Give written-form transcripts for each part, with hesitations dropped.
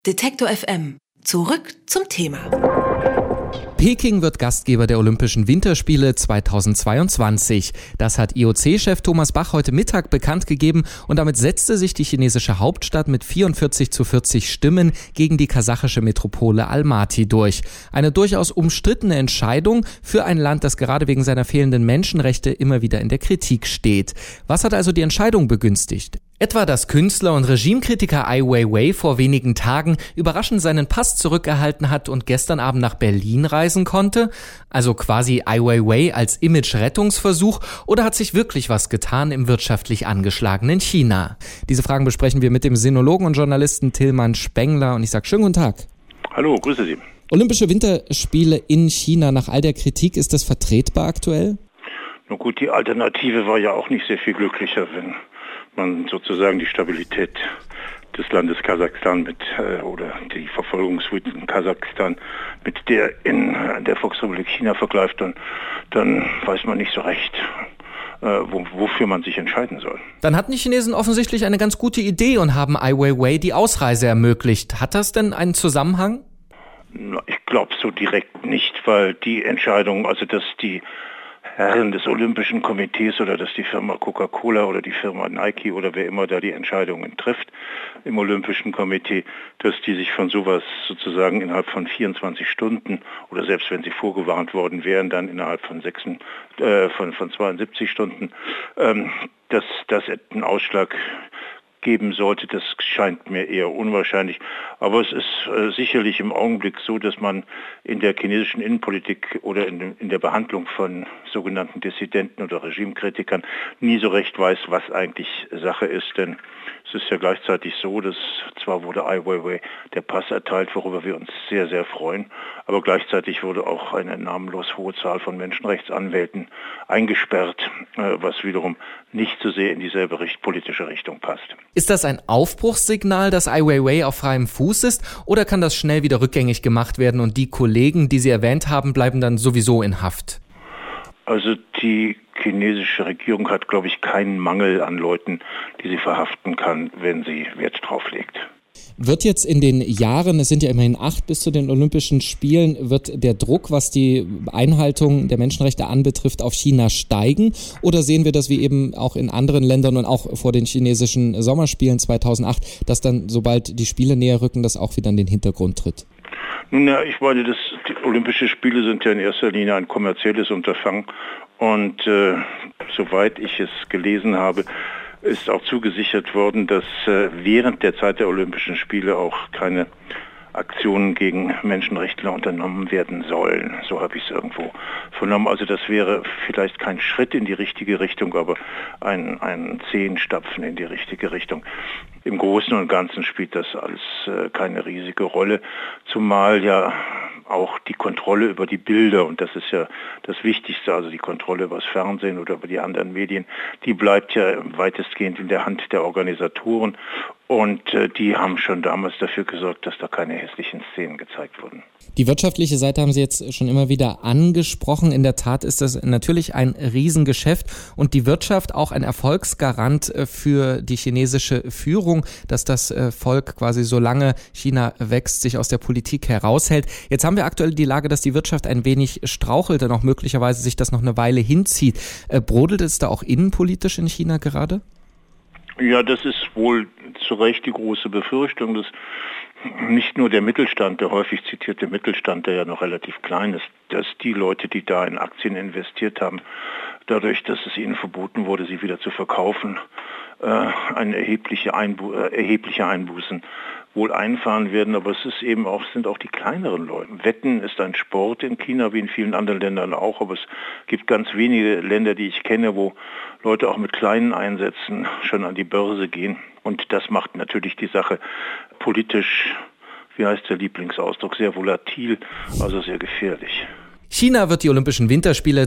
Detektor FM. Zurück zum Thema. Peking wird Gastgeber der Olympischen Winterspiele 2022. Das hat IOC-Chef Thomas Bach heute Mittag bekannt gegeben und damit setzte sich die chinesische Hauptstadt mit 44:40 Stimmen gegen die kasachische Metropole Almaty durch. Eine durchaus umstrittene Entscheidung für ein Land, das gerade wegen seiner fehlenden Menschenrechte immer wieder in der Kritik steht. Was hat also die Entscheidung begünstigt? Etwa, dass Künstler und Regimekritiker Ai Weiwei vor wenigen Tagen überraschend seinen Pass zurückerhalten hat und gestern Abend nach Berlin reisen konnte? Also quasi Ai Weiwei als Image-Rettungsversuch, oder hat sich wirklich was getan im wirtschaftlich angeschlagenen China? Diese Fragen besprechen wir mit dem Sinologen und Journalisten Tilman Spengler und ich sage schönen guten Tag. Hallo, grüße Sie. Olympische Winterspiele in China, nach all der Kritik, ist das vertretbar aktuell? Na gut, die Alternative war ja auch nicht sehr viel glücklicher, wenn man sozusagen die Stabilität des Landes Kasachstan oder die Verfolgungswut in Kasachstan mit der in der Volksrepublik China vergleicht, dann weiß man nicht so recht, wofür man sich entscheiden soll. Dann hatten die Chinesen offensichtlich eine ganz gute Idee und haben Ai Weiwei die Ausreise ermöglicht. Hat das denn einen Zusammenhang? Ich glaube so direkt nicht, weil die Entscheidung, also dass die Herren des Olympischen Komitees oder dass die Firma Coca-Cola oder die Firma Nike oder wer immer da die Entscheidungen trifft im Olympischen Komitee, dass die sich von sowas sozusagen innerhalb von 24 Stunden oder selbst wenn sie vorgewarnt worden wären, dann innerhalb von 72 Stunden, dass das einen Ausschlag geben sollte, das scheint mir eher unwahrscheinlich. Aber es ist sicherlich im Augenblick so, dass man in der chinesischen Innenpolitik oder in der Behandlung von sogenannten Dissidenten oder Regimekritikern nie so recht weiß, was eigentlich Sache ist. Denn es ist ja gleichzeitig so, dass zwar wurde Ai Weiwei der Pass erteilt, worüber wir uns sehr, sehr freuen, aber gleichzeitig wurde auch eine namenlos hohe Zahl von Menschenrechtsanwälten eingesperrt, was wiederum nicht so sehr in dieselbe politische Richtung passt. Ist das ein Aufbruchssignal, dass Ai Weiwei auf freiem Fuß ist, oder kann das schnell wieder rückgängig gemacht werden und die Kollegen, die Sie erwähnt haben, bleiben dann sowieso in Haft? Also die chinesische Regierung hat, glaube ich, keinen Mangel an Leuten, die sie verhaften kann, wenn sie Wert drauf legt. Wird jetzt in den Jahren, es sind ja immerhin 8 bis zu den Olympischen Spielen, wird der Druck, was die Einhaltung der Menschenrechte anbetrifft, auf China steigen? Oder sehen wir das wie eben auch in anderen Ländern und auch vor den chinesischen Sommerspielen 2008, dass dann, sobald die Spiele näher rücken, das auch wieder in den Hintergrund tritt? Nun ja, ich meine, die Olympischen Spiele sind ja in erster Linie ein kommerzielles Unterfangen und soweit ich es gelesen habe, ist auch zugesichert worden, dass während der Zeit der Olympischen Spiele auch keine Aktionen gegen Menschenrechtler unternommen werden sollen. So habe ich es irgendwo vernommen. Also das wäre vielleicht kein Schritt in die richtige Richtung, aber ein Zehenstapfen in die richtige Richtung. Im Großen und Ganzen spielt das alles keine riesige Rolle, zumal ja auch die Kontrolle über die Bilder, und das ist ja das Wichtigste, also die Kontrolle über das Fernsehen oder über die anderen Medien, die bleibt ja weitestgehend in der Hand der Organisatoren. Und die haben schon damals dafür gesorgt, dass da keine hässlichen Szenen gezeigt wurden. Die wirtschaftliche Seite haben Sie jetzt schon immer wieder angesprochen. In der Tat ist das natürlich ein Riesengeschäft und die Wirtschaft auch ein Erfolgsgarant für die chinesische Führung, dass das Volk quasi, solange China wächst, sich aus der Politik heraushält. Jetzt haben wir aktuell die Lage, dass die Wirtschaft ein wenig strauchelt und auch möglicherweise sich das noch eine Weile hinzieht. Brodelt es da auch innenpolitisch in China gerade? Ja, das ist wohl zu Recht die große Befürchtung, dass nicht nur der Mittelstand, der häufig zitierte Mittelstand, der ja noch relativ klein ist, dass die Leute, die da in Aktien investiert haben, dadurch, dass es ihnen verboten wurde, sie wieder zu verkaufen, erhebliche Einbußen wohl einfahren werden, aber es sind auch die kleineren Leute. Wetten ist ein Sport in China, wie in vielen anderen Ländern auch, aber es gibt ganz wenige Länder, die ich kenne, wo Leute auch mit kleinen Einsätzen schon an die Börse gehen. Und das macht natürlich die Sache politisch, wie heißt der Lieblingsausdruck, sehr volatil, also sehr gefährlich. China wird die Olympischen Winterspiele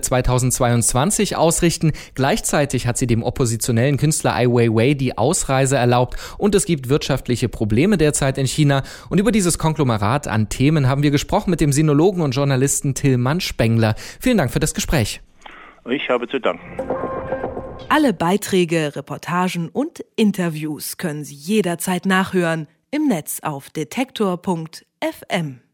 2022 ausrichten. Gleichzeitig hat sie dem oppositionellen Künstler Ai Weiwei die Ausreise erlaubt und es gibt wirtschaftliche Probleme derzeit in China. Und über dieses Konglomerat an Themen haben wir gesprochen mit dem Sinologen und Journalisten Tilman Spengler. Vielen Dank für das Gespräch. Ich habe zu danken. Alle Beiträge, Reportagen und Interviews können Sie jederzeit nachhören im Netz auf detektor.fm.